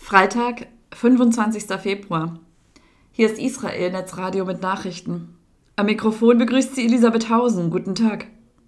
Freitag, 25. Februar. Hier ist Israel Netzradio mit Nachrichten. Am Mikrofon begrüßt sie Elisabeth Hausen. Guten Tag.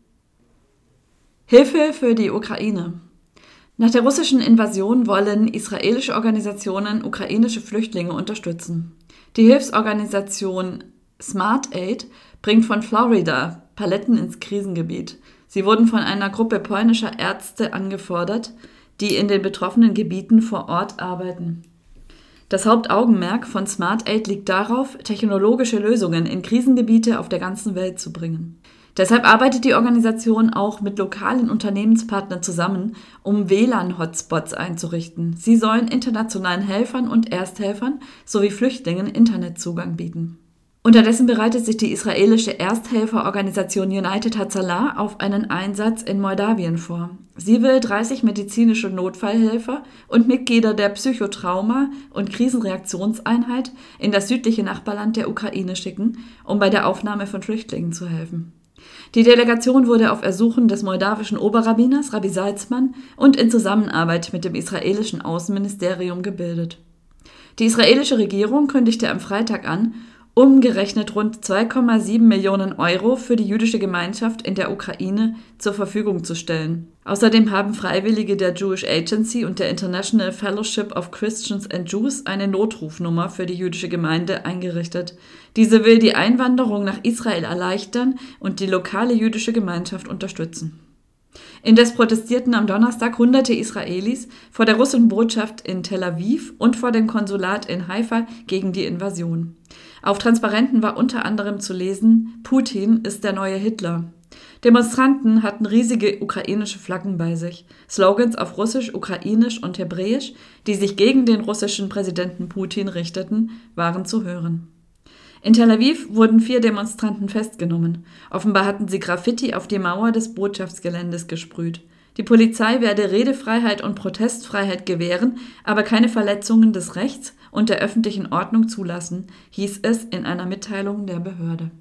Hilfe für die Ukraine. Nach der russischen Invasion wollen israelische Organisationen ukrainische Flüchtlinge unterstützen. Die Hilfsorganisation Smart Aid bringt von Florida Paletten ins Krisengebiet. Sie wurden von einer Gruppe polnischer Ärzte angefordert, die in den betroffenen Gebieten vor Ort arbeiten. Das Hauptaugenmerk von Smart Aid liegt darauf, technologische Lösungen in Krisengebiete auf der ganzen Welt zu bringen. Deshalb arbeitet die Organisation auch mit lokalen Unternehmenspartnern zusammen, um WLAN-Hotspots einzurichten. Sie sollen internationalen Helfern und Ersthelfern sowie Flüchtlingen Internetzugang bieten. Unterdessen bereitet sich die israelische Ersthelferorganisation United Hatzalah auf einen Einsatz in Moldawien vor. Sie will 30 medizinische Notfallhelfer und Mitglieder der Psychotrauma- und Krisenreaktionseinheit in das südliche Nachbarland der Ukraine schicken, um bei der Aufnahme von Flüchtlingen zu helfen. Die Delegation wurde auf Ersuchen des moldawischen Oberrabbiners Rabbi Salzman und in Zusammenarbeit mit dem israelischen Außenministerium gebildet. Die israelische Regierung kündigte am Freitag an, umgerechnet rund 2,7 Millionen Euro für die jüdische Gemeinschaft in der Ukraine zur Verfügung zu stellen. Außerdem haben Freiwillige der Jewish Agency und der International Fellowship of Christians and Jews eine Notrufnummer für die jüdische Gemeinde eingerichtet. Diese will die Einwanderung nach Israel erleichtern und die lokale jüdische Gemeinschaft unterstützen. Indes protestierten am Donnerstag hunderte Israelis vor der russischen Botschaft in Tel Aviv und vor dem Konsulat in Haifa gegen die Invasion. Auf Transparenten war unter anderem zu lesen: Putin ist der neue Hitler. Demonstranten hatten riesige ukrainische Flaggen bei sich. Slogans auf Russisch, Ukrainisch und Hebräisch, die sich gegen den russischen Präsidenten Putin richteten, waren zu hören. In Tel Aviv wurden 4 Demonstranten festgenommen. Offenbar hatten sie Graffiti auf die Mauer des Botschaftsgeländes gesprüht. Die Polizei werde Redefreiheit und Protestfreiheit gewähren, aber keine Verletzungen des Rechts und der öffentlichen Ordnung zulassen, hieß es in einer Mitteilung der Behörde.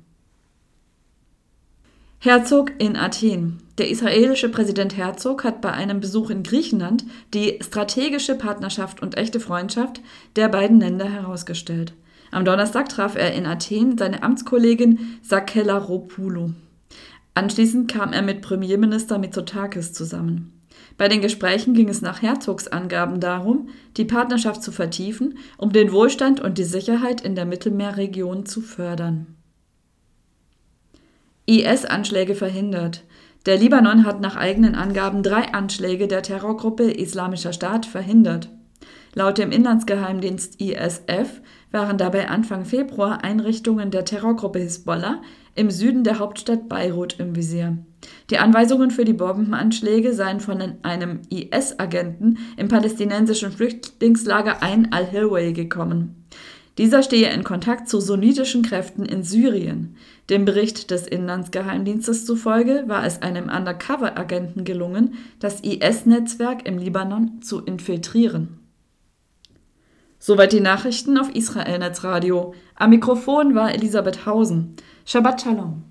Herzog in Athen. Der israelische Präsident Herzog hat bei einem Besuch in Griechenland die strategische Partnerschaft und echte Freundschaft der beiden Länder herausgestellt. Am Donnerstag traf er in Athen seine Amtskollegin Sakellaropoulou. Anschließend kam er mit Premierminister Mitsotakis zusammen. Bei den Gesprächen ging es nach Herzogs Angaben darum, die Partnerschaft zu vertiefen, um den Wohlstand und die Sicherheit in der Mittelmeerregion zu fördern. IS-Anschläge verhindert. Der Libanon hat nach eigenen Angaben 3 Anschläge der Terrorgruppe Islamischer Staat verhindert. Laut dem Inlandsgeheimdienst ISF waren dabei Anfang Februar Einrichtungen der Terrorgruppe Hisbollah im Süden der Hauptstadt Beirut im Visier. Die Anweisungen für die Bombenanschläge seien von einem IS-Agenten im palästinensischen Flüchtlingslager Ain al-Hilway gekommen. Dieser stehe in Kontakt zu sunnitischen Kräften in Syrien. Dem Bericht des Inlandsgeheimdienstes zufolge war es einem Undercover-Agenten gelungen, das IS-Netzwerk im Libanon zu infiltrieren. Soweit die Nachrichten auf Israel Netzradio. Am Mikrofon war Elisabeth Hausen. Shabbat Shalom.